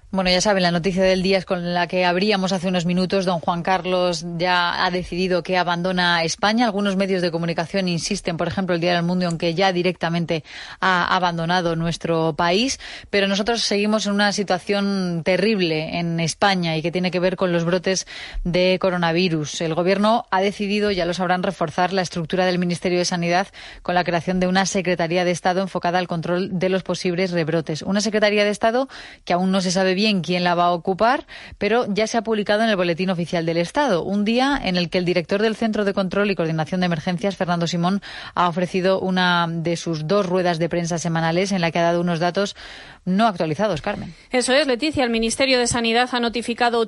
Bueno, ya saben, la noticia del día es con la que abríamos hace unos minutos. Don Juan Carlos ya ha decidido que abandona España. Algunos medios de comunicación insisten, por ejemplo, el Diario del Mundo, en que ya directamente ha abandonado nuestro país. Pero nosotros seguimos en una situación terrible en España y que tiene que ver con los brotes de coronavirus. El Gobierno ha decidido, ya lo sabrán, reforzar la estructura del Ministerio de Sanidad con la creación de una Secretaría de Estado enfocada al control de los posibles rebrotes. Una Secretaría de Estado que aún no se sabe bien quién la va a ocupar, pero ya se ha publicado en el Boletín Oficial del Estado, un día en el que el director del Centro de Control y Coordinación de Emergencias, Fernando Simón, ha ofrecido una de sus 2 ruedas de prensa semanales en la que ha dado unos datos no actualizados, Carmen. Eso es, Leticia. El Ministerio de Sanidad ha notificado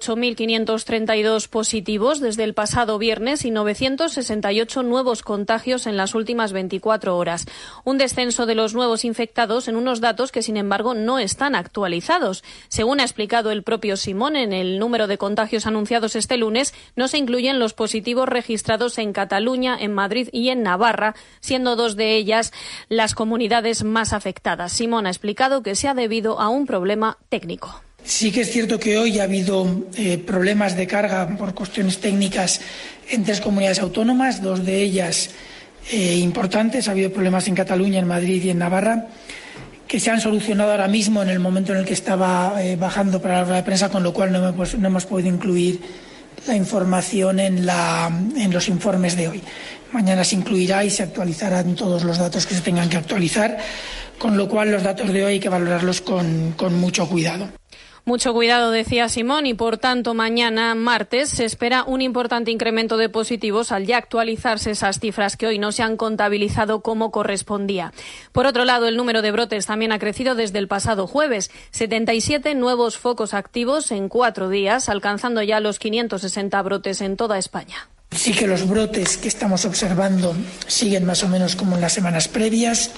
8.532 positivos desde el pasado viernes y 968 nuevos contagios en las últimas 24 horas. Un descenso de los nuevos infectados en unos datos que, sin embargo, no están actualizados. Según ha explicado el propio Simón, en el número de contagios anunciados este lunes no se incluyen los positivos registrados en Cataluña, en Madrid y en Navarra, siendo 2 de ellas las comunidades más afectadas. Simón ha explicado que se ha debido a un problema técnico. Sí que es cierto que hoy ha habido problemas de carga por cuestiones técnicas en 3 comunidades autónomas, 2 de ellas importantes. Ha habido problemas en Cataluña, en Madrid y en Navarra, que se han solucionado ahora mismo en el momento en el que estaba bajando para la rueda de prensa, con lo cual no hemos podido incluir la información en los informes de hoy. Mañana se incluirá y se actualizarán todos los datos que se tengan que actualizar, con lo cual los datos de hoy hay que valorarlos con mucho cuidado. Mucho cuidado, decía Simón, y por tanto mañana, martes, se espera un importante incremento de positivos al ya actualizarse esas cifras que hoy no se han contabilizado como correspondía. Por otro lado, el número de brotes también ha crecido desde el pasado jueves. 77 nuevos focos activos en 4 días, alcanzando ya los 560 brotes en toda España. Sí que los brotes que estamos observando siguen más o menos como en las semanas previas.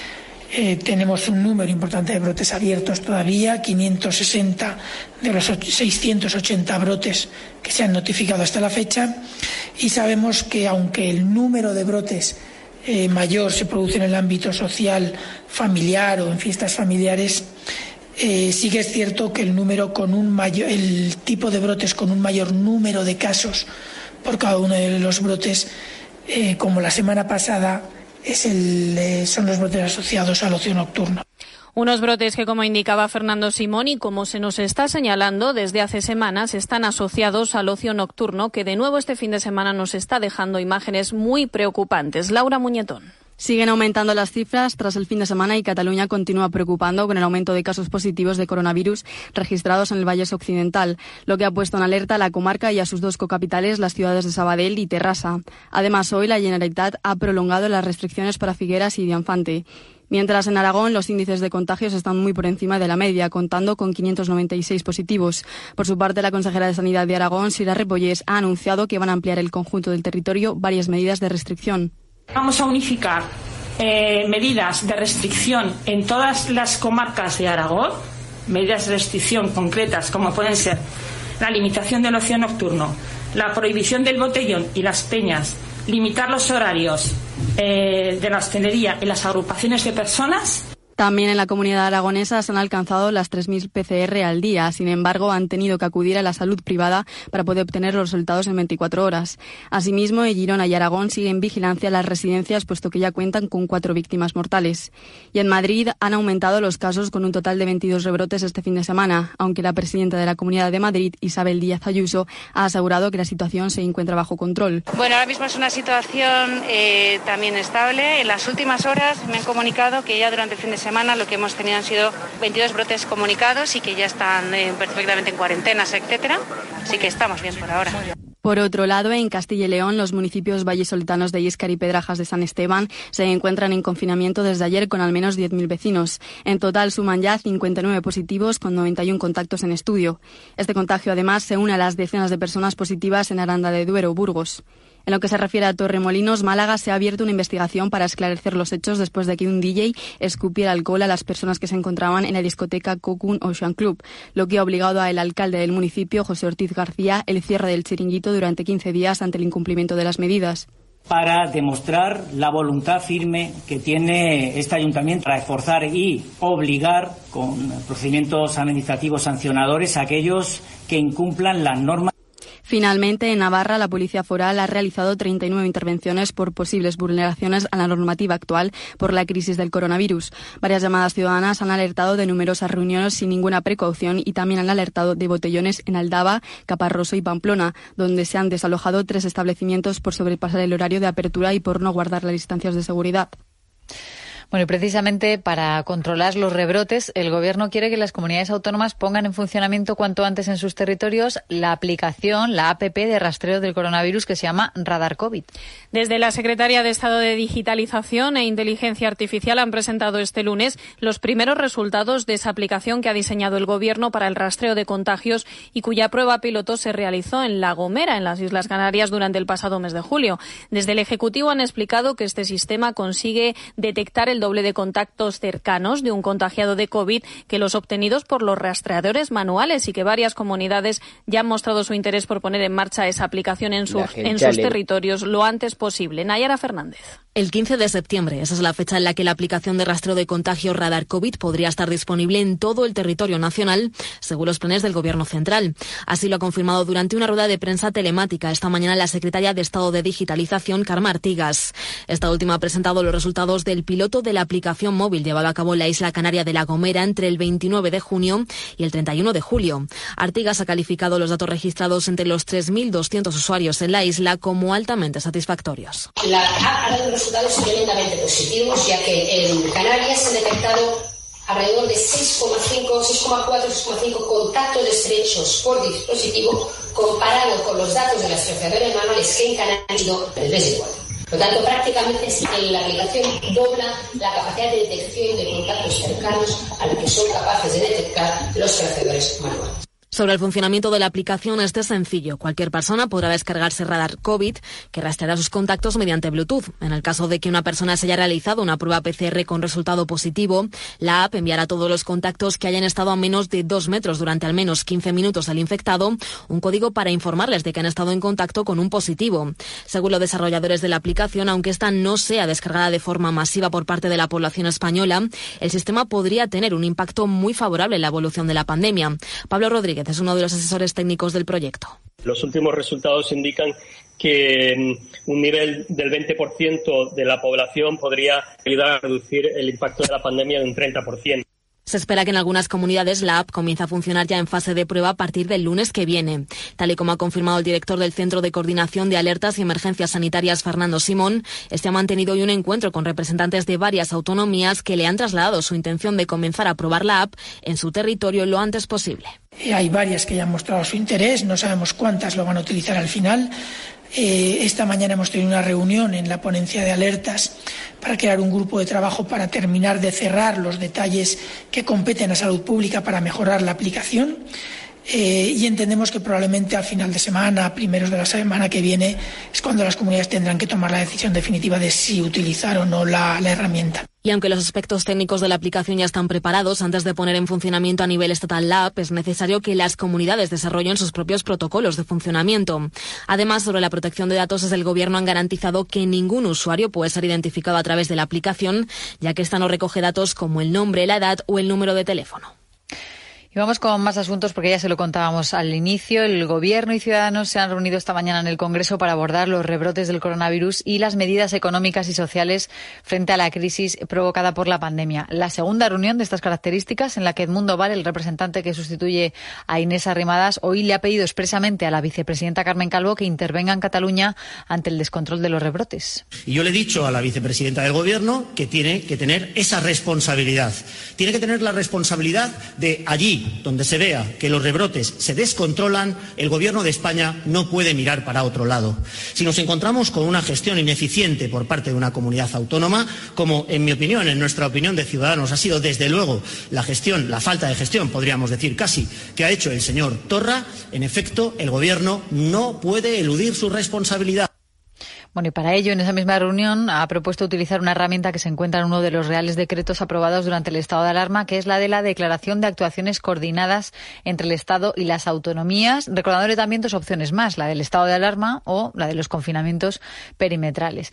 Tenemos un número importante de brotes abiertos todavía, 560 de los 680 brotes que se han notificado hasta la fecha, y sabemos que aunque el número de brotes mayor se produce en el ámbito social, familiar o en fiestas familiares, sí que es cierto que el tipo de brotes con un mayor número de casos por cada uno de los brotes, como la semana pasada, son los brotes asociados al ocio nocturno. Unos brotes que, como indicaba Fernando Simón y como se nos está señalando desde hace semanas, están asociados al ocio nocturno, que de nuevo este fin de semana nos está dejando imágenes muy preocupantes. Laura Muñetón. Siguen aumentando las cifras tras el fin de semana y Cataluña continúa preocupando con el aumento de casos positivos de coronavirus registrados en el Vallès Occidental, lo que ha puesto en alerta a la comarca y a sus 2 cocapitales, las ciudades de Sabadell y Terrassa. Además, hoy la Generalitat ha prolongado las restricciones para Figueras y Dianfante. Mientras en Aragón los índices de contagios están muy por encima de la media, contando con 596 positivos. Por su parte, la consejera de Sanidad de Aragón, Sira Repollés, ha anunciado que van a ampliar el conjunto del territorio varias medidas de restricción. Vamos a unificar medidas de restricción en todas las comarcas de Aragón, medidas de restricción concretas como pueden ser la limitación del ocio nocturno, la prohibición del botellón y las peñas, limitar los horarios de la hostelería y las agrupaciones de personas. También en la comunidad aragonesa se han alcanzado las 3.000 PCR al día. Sin embargo, han tenido que acudir a la salud privada para poder obtener los resultados en 24 horas. Asimismo, en Girona y Aragón siguen en vigilancia las residencias, puesto que ya cuentan con 4 víctimas mortales. Y en Madrid han aumentado los casos con un total de 22 rebrotes este fin de semana, aunque la presidenta de la Comunidad de Madrid, Isabel Díaz Ayuso, ha asegurado que la situación se encuentra bajo control. Bueno, ahora mismo es una situación también estable. En las últimas horas me han comunicado que ya durante el fin de semana lo que hemos tenido han sido 22 brotes comunicados y que ya están perfectamente en cuarentenas, etcétera. Así que estamos bien por ahora. Por otro lado, en Castilla y León, los municipios vallisoletanos de Íscar y Pedrajas de San Esteban se encuentran en confinamiento desde ayer con al menos 10.000 vecinos. En total suman ya 59 positivos con 91 contactos en estudio. Este contagio además se une a las decenas de personas positivas en Aranda de Duero, Burgos. En lo que se refiere a Torremolinos, Málaga, se ha abierto una investigación para esclarecer los hechos después de que un DJ escupiera alcohol a las personas que se encontraban en la discoteca Cocoon Ocean Club, lo que ha obligado al alcalde del municipio, José Ortiz García, el cierre del chiringuito durante 15 días ante el incumplimiento de las medidas. para demostrar la voluntad firme que tiene este ayuntamiento para esforzar y obligar con procedimientos administrativos sancionadores a aquellos que incumplan las normas. Finalmente, en Navarra, la Policía Foral ha realizado 39 intervenciones por posibles vulneraciones a la normativa actual por la crisis del coronavirus. Varias llamadas ciudadanas han alertado de numerosas reuniones sin ninguna precaución y también han alertado de botellones en Aldaba, Caparroso y Pamplona, donde se han desalojado 3 establecimientos por sobrepasar el horario de apertura y por no guardar las distancias de seguridad. Bueno, y precisamente para controlar los rebrotes, el Gobierno quiere que las comunidades autónomas pongan en funcionamiento cuanto antes en sus territorios la aplicación, la APP de rastreo del coronavirus que se llama Radar COVID. Desde la Secretaría de Estado de Digitalización e Inteligencia Artificial han presentado este lunes los primeros resultados de esa aplicación que ha diseñado el Gobierno para el rastreo de contagios y cuya prueba piloto se realizó en La Gomera, en las Islas Canarias, durante el pasado mes de julio. Desde el Ejecutivo han explicado que este sistema consigue detectar el doble de contactos cercanos de un contagiado de COVID que los obtenidos por los rastreadores manuales y que varias comunidades ya han mostrado su interés por poner en marcha esa aplicación en sus territorios lo antes posible. Nayara Fernández. El 15 de septiembre, esa es la fecha en la que la aplicación de rastreo de contagios Radar COVID podría estar disponible en todo el territorio nacional, según los planes del Gobierno central. Así lo ha confirmado durante una rueda de prensa telemática esta mañana la secretaria de Estado de Digitalización, Carme Artigas. Esta última ha presentado los resultados del piloto de la aplicación móvil llevado a cabo en la isla canaria de La Gomera entre el 29 de junio y el 31 de julio. Artigas ha calificado los datos registrados entre los 3.200 usuarios en la isla como altamente satisfactorios. La app ha dado resultados tremendamente positivos, ya que en Canarias se han detectado alrededor de 6,4 contactos estrechos por dispositivo, comparado con los datos de las rastreadores manuales que en Canarias han sido el mes igual. Por lo tanto, prácticamente la aplicación dobla la capacidad de detección de contactos cercanos a la que son capaces de detectar los rastreadores manuales. Sobre el funcionamiento de la aplicación, este es sencillo. Cualquier persona podrá descargarse Radar COVID, que rastreará sus contactos mediante Bluetooth. En el caso de que una persona se haya realizado una prueba PCR con resultado positivo, la app enviará a todos los contactos que hayan estado a menos de 2 metros durante al menos 15 minutos del infectado un código para informarles de que han estado en contacto con un positivo. Según los desarrolladores de la aplicación, aunque esta no sea descargada de forma masiva por parte de la población española, el sistema podría tener un impacto muy favorable en la evolución de la pandemia. Pablo Rodríguez es uno de los asesores técnicos del proyecto. Los últimos resultados indican que un nivel del 20% de la población podría ayudar a reducir el impacto de la pandemia de un 30%. Se espera que en algunas comunidades la app comience a funcionar ya en fase de prueba a partir del lunes que viene. Tal y como ha confirmado el director del Centro de Coordinación de Alertas y Emergencias Sanitarias, Fernando Simón, este ha mantenido hoy un encuentro con representantes de varias autonomías que le han trasladado su intención de comenzar a probar la app en su territorio lo antes posible. Hay varias que ya han mostrado su interés, no sabemos cuántas lo van a utilizar al final. Esta mañana hemos tenido una reunión en la ponencia de alertas para crear un grupo de trabajo para terminar de cerrar los detalles que competen a salud pública para mejorar la aplicación. Y entendemos que probablemente al final de semana, primeros de la semana que viene, es cuando las comunidades tendrán que tomar la decisión definitiva de si utilizar o no la herramienta. Y aunque los aspectos técnicos de la aplicación ya están preparados, antes de poner en funcionamiento a nivel estatal la app, es necesario que las comunidades desarrollen sus propios protocolos de funcionamiento. Además, sobre la protección de datos, desde el Gobierno han garantizado que ningún usuario puede ser identificado a través de la aplicación, ya que esta no recoge datos como el nombre, la edad o el número de teléfono. Y vamos con más asuntos porque ya se lo contábamos al inicio. El Gobierno y Ciudadanos se han reunido esta mañana en el Congreso para abordar los rebrotes del coronavirus y las medidas económicas y sociales frente a la crisis provocada por la pandemia. La segunda reunión de estas características en la que Edmundo Val, el representante que sustituye a Inés Arrimadas, hoy le ha pedido expresamente a la vicepresidenta Carmen Calvo que intervenga en Cataluña ante el descontrol de los rebrotes. Y yo le he dicho a la vicepresidenta del Gobierno que tiene que tener esa responsabilidad. Tiene que tener la responsabilidad de allí donde se vea que los rebrotes se descontrolan, el Gobierno de España no puede mirar para otro lado. Si nos encontramos con una gestión ineficiente por parte de una comunidad autónoma, como en mi opinión, en nuestra opinión de Ciudadanos, ha sido desde luego la falta de gestión, podríamos decir casi, que ha hecho el señor Torra, en efecto, el Gobierno no puede eludir su responsabilidad. Bueno, y para ello, en esa misma reunión, ha propuesto utilizar una herramienta que se encuentra en uno de los reales decretos aprobados durante el estado de alarma, que es la de la declaración de actuaciones coordinadas entre el Estado y las autonomías, recordándole también dos opciones más, la del estado de alarma o la de los confinamientos perimetrales.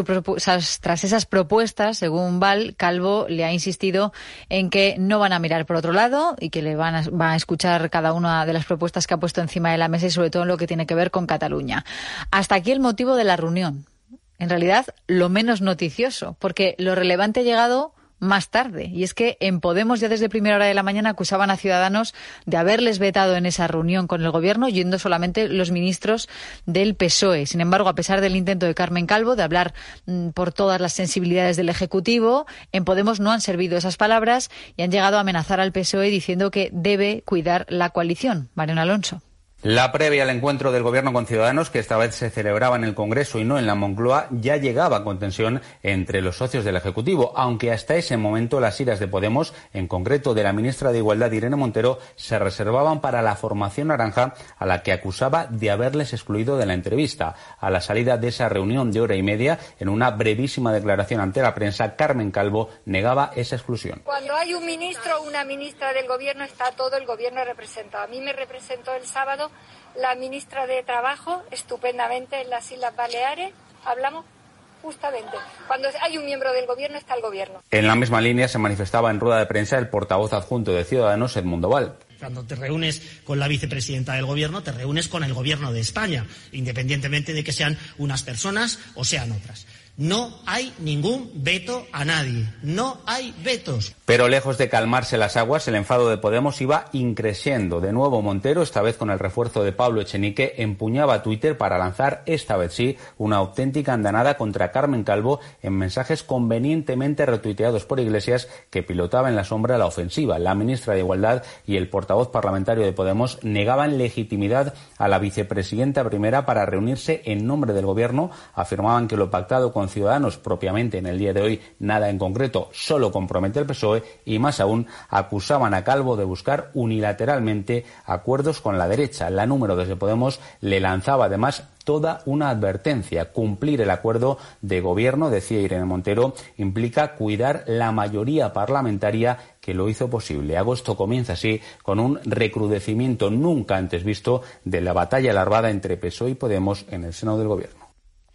Tras esas propuestas, según Val, Calvo le ha insistido en que no van a mirar por otro lado y que va a escuchar cada una de las propuestas que ha puesto encima de la mesa y sobre todo en lo que tiene que ver con Cataluña. Hasta aquí el motivo de la reunión. En realidad, lo menos noticioso, porque lo relevante ha llegado más tarde. Y es que en Podemos ya desde primera hora de la mañana acusaban a Ciudadanos de haberles vetado en esa reunión con el Gobierno, yendo solamente los ministros del PSOE. Sin embargo, a pesar del intento de Carmen Calvo de hablar por todas las sensibilidades del Ejecutivo, en Podemos no han servido esas palabras y han llegado a amenazar al PSOE diciendo que debe cuidar la coalición. Mariano Alonso. La previa al encuentro del Gobierno con Ciudadanos, que esta vez se celebraba en el Congreso y no en la Moncloa, ya llegaba con tensión entre los socios del Ejecutivo, aunque hasta ese momento las iras de Podemos, en concreto de la ministra de Igualdad, Irene Montero, se reservaban para la formación naranja, a la que acusaba de haberles excluido de la entrevista. A la salida de esa reunión de hora y media, en una brevísima declaración ante la prensa, Carmen Calvo negaba esa exclusión. Cuando hay un ministro o una ministra del Gobierno, está todo el Gobierno representado. A mí me representó el sábado la ministra de Trabajo, estupendamente, en las Islas Baleares. Hablamos justamente. Cuando hay un miembro del Gobierno, está el Gobierno. En la misma línea se manifestaba en rueda de prensa el portavoz adjunto de Ciudadanos, Edmundo Val. Cuando te reúnes con la vicepresidenta del Gobierno, te reúnes con el Gobierno de España, independientemente de que sean unas personas o sean otras. No hay ningún veto a nadie. No hay vetos. Pero lejos de calmarse las aguas, el enfado de Podemos iba increciendo. De nuevo Montero, esta vez con el refuerzo de Pablo Echenique, empuñaba Twitter para lanzar, esta vez sí, una auténtica andanada contra Carmen Calvo en mensajes convenientemente retuiteados por Iglesias, que pilotaba en la sombra la ofensiva. La ministra de Igualdad y el portavoz parlamentario de Podemos negaban legitimidad a la vicepresidenta primera para reunirse en nombre del Gobierno. Afirmaban que lo pactado con Ciudadanos propiamente en el día de hoy nada en concreto, solo compromete al PSOE, y más aún acusaban a Calvo de buscar unilateralmente acuerdos con la derecha. La número desde Podemos le lanzaba además toda una advertencia. Cumplir el acuerdo de gobierno, decía Irene Montero, implica cuidar la mayoría parlamentaria que lo hizo posible. Agosto comienza así con un recrudecimiento nunca antes visto de la batalla larvada entre PSOE y Podemos en el seno del Gobierno.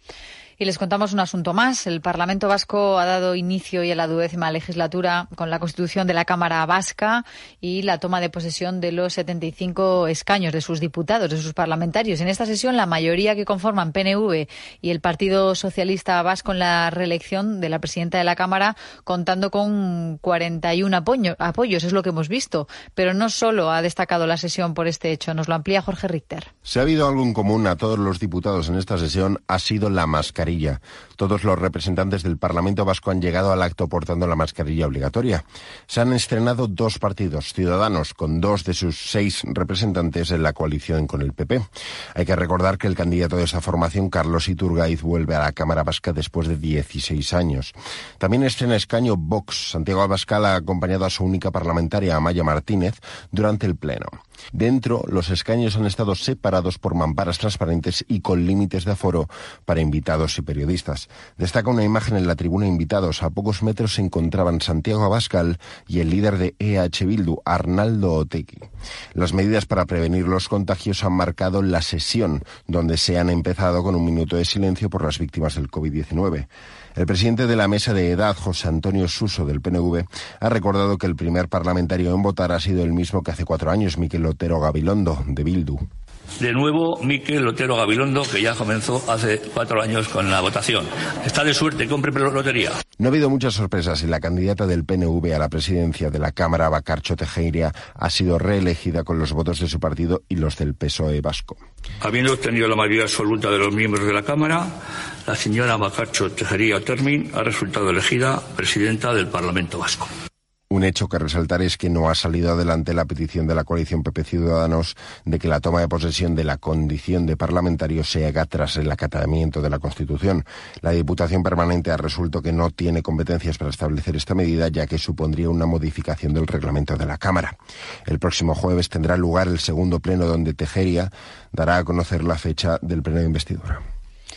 Y les contamos un asunto más. El Parlamento Vasco ha dado inicio ya a la 12ª legislatura con la constitución de la Cámara Vasca y la toma de posesión de los 75 escaños de sus diputados, de sus parlamentarios. En esta sesión, la mayoría que conforman PNV y el Partido Socialista Vasco en la reelección de la presidenta de la Cámara, contando con 41 apoyos, es lo que hemos visto. Pero no solo ha destacado la sesión por este hecho, nos lo amplía Jorge Richter. Si ha habido algo en común a todos los diputados en esta sesión, ha sido la mascarilla. Todos los representantes del Parlamento Vasco han llegado al acto portando la mascarilla obligatoria. Se han estrenado dos partidos, Ciudadanos, con 2 de sus 6 representantes en la coalición con el PP. Hay que recordar que el candidato de esa formación, Carlos Iturgaiz, vuelve a la Cámara Vasca después de 16 años. También estrena escaño Vox. Santiago Abascal ha acompañado a su única parlamentaria, Amaia Martínez, durante el Pleno. Dentro, los escaños han estado separados por mamparas transparentes y con límites de aforo para invitados y periodistas. Destaca una imagen en la tribuna invitados. A pocos metros se encontraban Santiago Abascal y el líder de EH Bildu, Arnaldo Otegi. Las medidas para prevenir los contagios han marcado la sesión, donde se han empezado con un minuto de silencio por las víctimas del COVID-19. El presidente de la mesa de edad, José Antonio Suso, del PNV, ha recordado que el primer parlamentario en votar ha sido el mismo que hace 4 años, Mikel Otero Gabilondo, de Bildu. De nuevo, Mikel Otero Gabilondo, que ya comenzó hace 4 años con la votación. Está de suerte, compre lotería. No ha habido muchas sorpresas y la candidata del PNV a la presidencia de la Cámara, Bakartxo Tejeria, ha sido reelegida con los votos de su partido y los del PSOE vasco. Habiendo obtenido la mayoría absoluta de los miembros de la Cámara, la señora Bakartxo Tejeria Otermin ha resultado elegida presidenta del Parlamento Vasco. Un hecho que resaltar es que no ha salido adelante la petición de la coalición PP Ciudadanos de que la toma de posesión de la condición de parlamentario se haga tras el acatamiento de la Constitución. La Diputación Permanente ha resuelto que no tiene competencias para establecer esta medida, ya que supondría una modificación del reglamento de la Cámara. El próximo jueves tendrá lugar el segundo pleno donde Tejeria dará a conocer la fecha del pleno de investidura.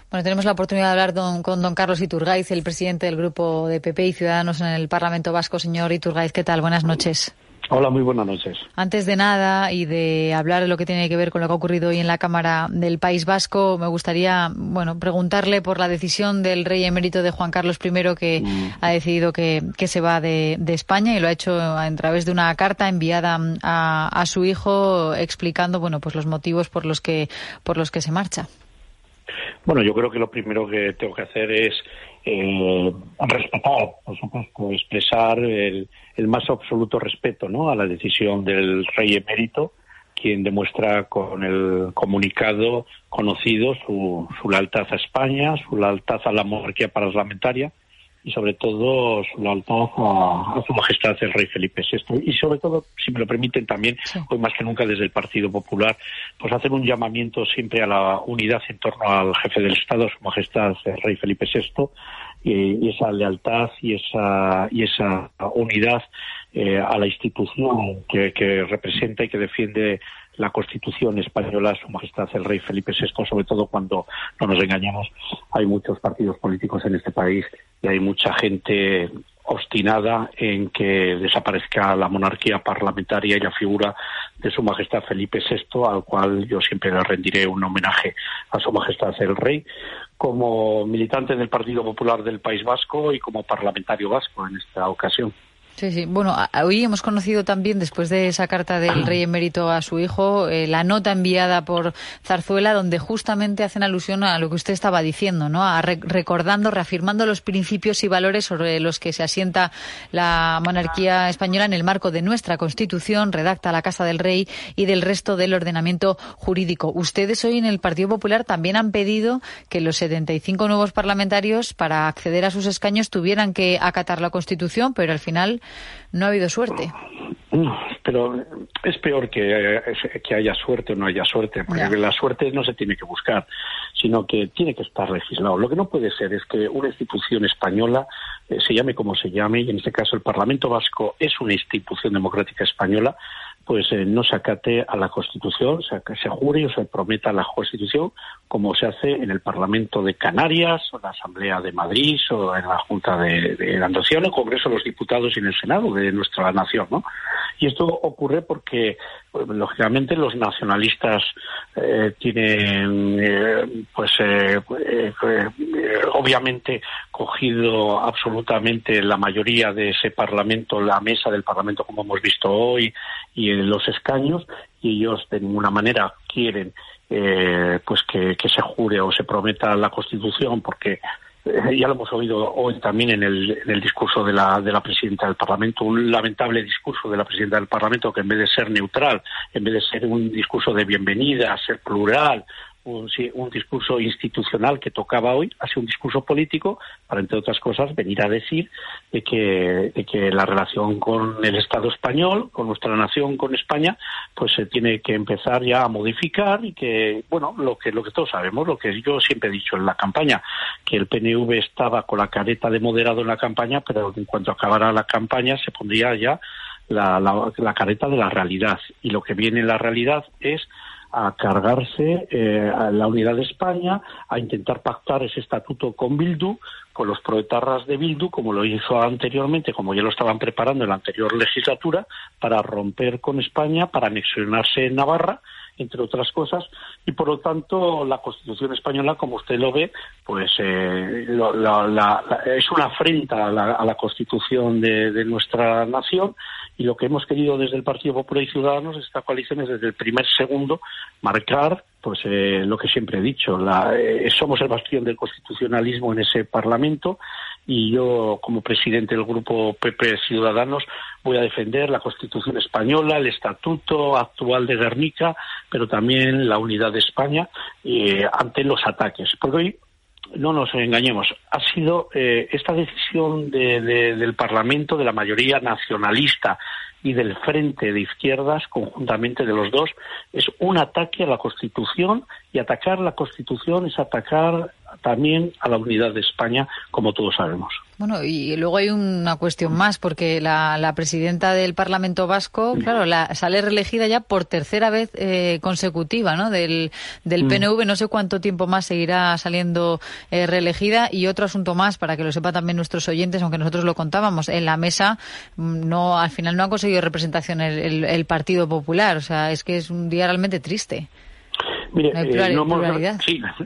Bueno, tenemos la oportunidad de hablar con don Carlos Iturgaiz, el presidente del grupo de PP y Ciudadanos en el Parlamento Vasco. Señor Iturgaiz, ¿qué tal? Buenas noches. Hola, muy buenas noches. Antes de nada y de hablar de lo que tiene que ver con lo que ha ocurrido hoy en la Cámara del País Vasco, me gustaría, preguntarle por la decisión del rey emérito de Juan Carlos I, que ha decidido que se va de España, y lo ha hecho a través de una carta enviada a su hijo explicando, los motivos por los que se marcha. Bueno, yo creo que lo primero que tengo que hacer es respetar, por supuesto, expresar el más absoluto respeto, ¿no?, a la decisión del rey emérito, quien demuestra con el comunicado conocido su lealtad a España, su lealtad a la monarquía parlamentaria y sobre todo su lealtad a su majestad el rey Felipe VI. Y sobre todo, si me lo permiten también, hoy más que nunca desde el Partido Popular, pues hacer un llamamiento siempre a la unidad en torno al jefe del Estado, su majestad el rey Felipe VI, y esa lealtad y esa unidad a la institución que representa y que defiende la Constitución española, su majestad el rey Felipe VI, sobre todo cuando, no nos engañemos, hay muchos partidos políticos en este país y hay mucha gente obstinada en que desaparezca la monarquía parlamentaria y la figura de su majestad Felipe VI, al cual yo siempre le rendiré un homenaje a su majestad el rey, como militante del Partido Popular del País Vasco y como parlamentario vasco en esta ocasión. Sí. Bueno, hoy hemos conocido también, después de esa carta del rey emérito a su hijo, la nota enviada por Zarzuela, donde justamente hacen alusión a lo que usted estaba diciendo, ¿no? Recordando, reafirmando los principios y valores sobre los que se asienta la monarquía española en el marco de nuestra Constitución, redacta la Casa del Rey y del resto del ordenamiento jurídico. Ustedes hoy en el Partido Popular también han pedido que los 75 nuevos parlamentarios, para acceder a sus escaños, tuvieran que acatar la Constitución, pero al final no ha habido suerte. No, pero es peor que haya suerte o no haya suerte, porque la suerte no se tiene que buscar, sino que tiene que estar legislado. Lo que no puede ser es que una institución española, se llame como se llame, y en este caso el Parlamento Vasco es una institución democrática española, pues no se acate a la Constitución, se jure o se prometa a la Constitución, como se hace en el Parlamento de Canarias, o en la Asamblea de Madrid, o en la Junta de Andalucía, o en el Congreso de los Diputados y en el Senado de nuestra nación, ¿no? Y esto ocurre porque, lógicamente, los nacionalistas tienen, obviamente, cogido absolutamente la mayoría de ese Parlamento, la mesa del Parlamento, como hemos visto hoy, y en los escaños, y ellos de ninguna manera quieren que se jure o se prometa la Constitución, porque ya lo hemos oído hoy también en el discurso de la presidenta del Parlamento, un lamentable discurso de la presidenta del Parlamento, que en vez de ser neutral, en vez de ser un discurso de bienvenida, ser plural, un discurso institucional que tocaba hoy, ha sido un discurso político para, entre otras cosas, venir a decir de que la relación con el Estado español, con nuestra nación, con España, pues se tiene que empezar ya a modificar, y que, lo que todos sabemos, lo que yo siempre he dicho en la campaña, que el PNV estaba con la careta de moderado en la campaña, pero en cuanto acabara la campaña se pondría ya la careta de la realidad, y lo que viene en la realidad es a cargarse a la unidad de España, a intentar pactar ese estatuto con Bildu, con los proetarras de Bildu, como lo hizo anteriormente, como ya lo estaban preparando en la anterior legislatura, para romper con España, para anexionarse en Navarra, entre otras cosas, y por lo tanto la Constitución española, como usted lo ve, pues es una afrenta a la Constitución de nuestra nación, y lo que hemos querido desde el Partido Popular y Ciudadanos, esta coalición, es desde el primer segundo marcar lo que siempre he dicho, somos el bastión del constitucionalismo en ese Parlamento, y yo, como presidente del grupo PP Ciudadanos, voy a defender la Constitución española, el Estatuto actual de Guernica, pero también la unidad de España ante los ataques. Porque hoy, no nos engañemos, ha sido esta decisión del Parlamento, de la mayoría nacionalista y del Frente de Izquierdas, conjuntamente de los dos, es un ataque a la Constitución, y atacar la Constitución es atacar también a la unidad de España, como todos sabemos. Bueno, y luego hay una cuestión más, porque la presidenta del Parlamento Vasco, claro, sale reelegida ya por tercera vez consecutiva, ¿no? Del PNV. No sé cuánto tiempo más seguirá saliendo reelegida. Y otro asunto más, para que lo sepan también nuestros oyentes, aunque nosotros lo contábamos, en la mesa al final no ha conseguido representación el Partido Popular. O sea, es que es un día realmente triste. Mire, no hay pluralidad.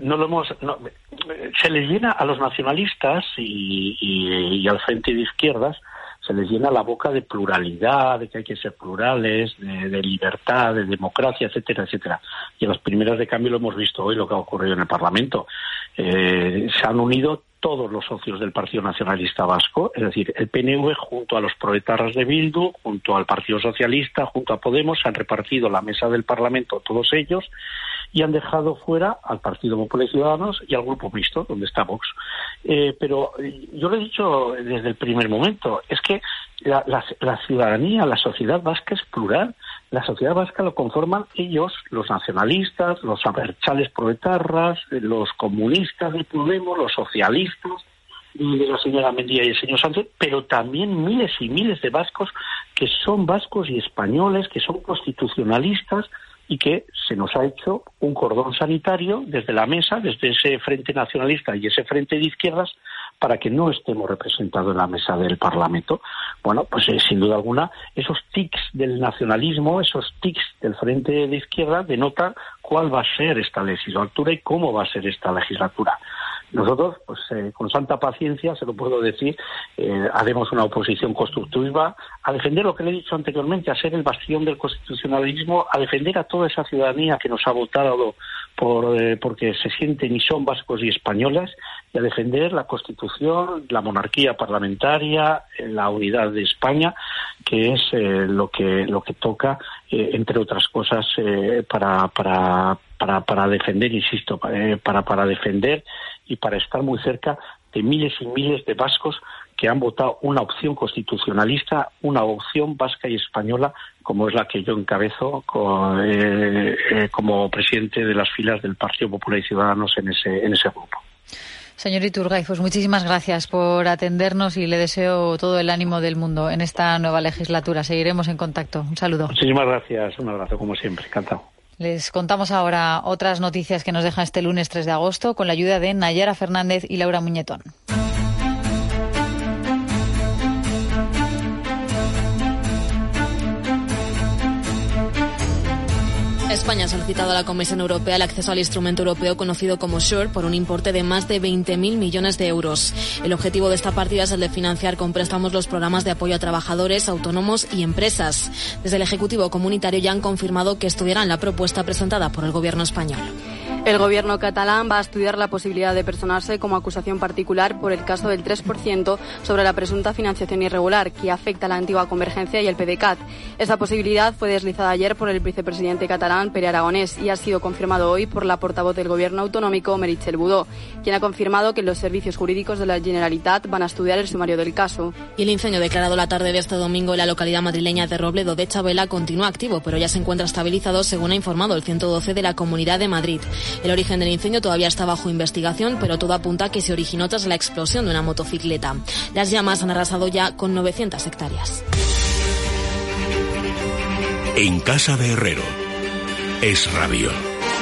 Se les llena a los nacionalistas y al frente de izquierdas, se les llena la boca de pluralidad, de que hay que ser plurales, de libertad, de democracia, etcétera, etcétera. Y en las primeras de cambio lo hemos visto hoy, lo que ha ocurrido en el Parlamento. Se han unido todos los socios del Partido Nacionalista Vasco, es decir, el PNV junto a los proetarras de Bildu, junto al Partido Socialista, junto a Podemos, han repartido la mesa del Parlamento todos ellos y han dejado fuera al Partido Popular y Ciudadanos y al Grupo Mixto, donde está Vox. Pero yo lo he dicho desde el primer momento, es que la ciudadanía, la sociedad vasca es plural. La sociedad vasca lo conforman ellos, los nacionalistas, los abertzales proetarras, los comunistas de Podemos, los socialistas de la señora Mendia y el señor Sánchez, pero también miles y miles de vascos que son vascos y españoles, que son constitucionalistas y que se nos ha hecho un cordón sanitario desde la mesa, desde ese frente nacionalista y ese frente de izquierdas, para que no estemos representados en la mesa del Parlamento. Bueno, pues sin duda alguna, esos tics del nacionalismo, esos tics del frente de izquierda denotan cuál va a ser esta legislatura y cómo va a ser esta legislatura. Nosotros, pues con santa paciencia, se lo puedo decir, haremos una oposición constructiva a defender lo que le he dicho anteriormente, a ser el bastión del constitucionalismo, a defender a toda esa ciudadanía que nos ha votado porque se sienten y son vascos y españolas, y a defender la Constitución, la monarquía parlamentaria, la unidad de España, que es lo que toca, entre otras cosas, para defender, insisto, para defender y para estar muy cerca de miles y miles de vascos que han votado una opción constitucionalista, una opción vasca y española, como es la que yo encabezo como presidente de las filas del Partido Popular y Ciudadanos en ese grupo. Señor Iturgaiz, pues muchísimas gracias por atendernos y le deseo todo el ánimo del mundo en esta nueva legislatura. Seguiremos en contacto. Un saludo. Muchísimas gracias. Un abrazo, como siempre. Encantado. Les contamos ahora otras noticias que nos dejan este lunes 3 de agosto con la ayuda de Nayara Fernández y Laura Muñetón. España ha solicitado a la Comisión Europea el acceso al instrumento europeo conocido como SURE por un importe de más de 20.000 millones de euros. El objetivo de esta partida es el de financiar con préstamos los programas de apoyo a trabajadores, autónomos y empresas. Desde el Ejecutivo Comunitario ya han confirmado que estudiarán la propuesta presentada por el Gobierno español. El gobierno catalán va a estudiar la posibilidad de personarse como acusación particular por el caso del 3% sobre la presunta financiación irregular que afecta a la antigua Convergencia y el PDeCAT. Esa posibilidad fue deslizada ayer por el vicepresidente catalán, Pere Aragonés, y ha sido confirmado hoy por la portavoz del gobierno autonómico, Meritxell Budó, quien ha confirmado que los servicios jurídicos de la Generalitat van a estudiar el sumario del caso. Y el incendio declarado la tarde de este domingo en la localidad madrileña de Robledo de Chabela continúa activo, pero ya se encuentra estabilizado, según ha informado el 112 de la Comunidad de Madrid. El origen del incendio todavía está bajo investigación, pero todo apunta a que se originó tras la explosión de una motocicleta. Las llamas han arrasado ya con 900 hectáreas. En casa de Herrero, Es Radio.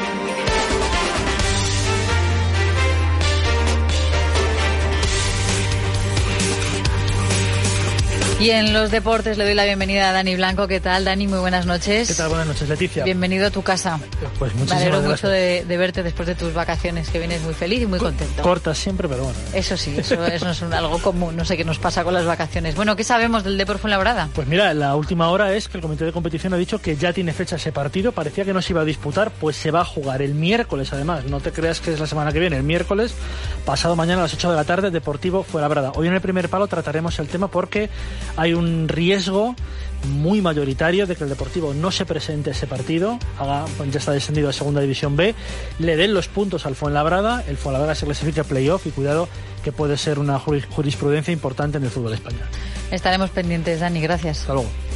Y en los deportes le doy la bienvenida a Dani Blanco. ¿Qué tal, Dani? Muy buenas noches. ¿Qué tal? Buenas noches, Leticia. Bienvenido a tu casa. Pues muchísimas gracias. Me alegro mucho de verte después de tus vacaciones, que vienes muy feliz y muy contento. Cortas siempre, pero bueno. Eso sí, eso es algo común. No sé qué nos pasa con las vacaciones. Bueno, ¿qué sabemos del Depor Fuenlabrada? Pues mira, la última hora es que el comité de competición ha dicho que ya tiene fecha ese partido. Parecía que no se iba a disputar, pues se va a jugar el miércoles, además. No te creas que es la semana que viene. El miércoles, pasado mañana a las 8 de la tarde, Deportivo Fuenlabrada. Hoy en el primer palo trataremos el tema porque hay un riesgo muy mayoritario de que el Deportivo no se presente a ese partido, ya está descendido a Segunda División B, le den los puntos al Fuenlabrada, el Fuenlabrada se clasifica a playoff y cuidado que puede ser una jurisprudencia importante en el fútbol español. Estaremos pendientes, Dani, gracias. Hasta luego.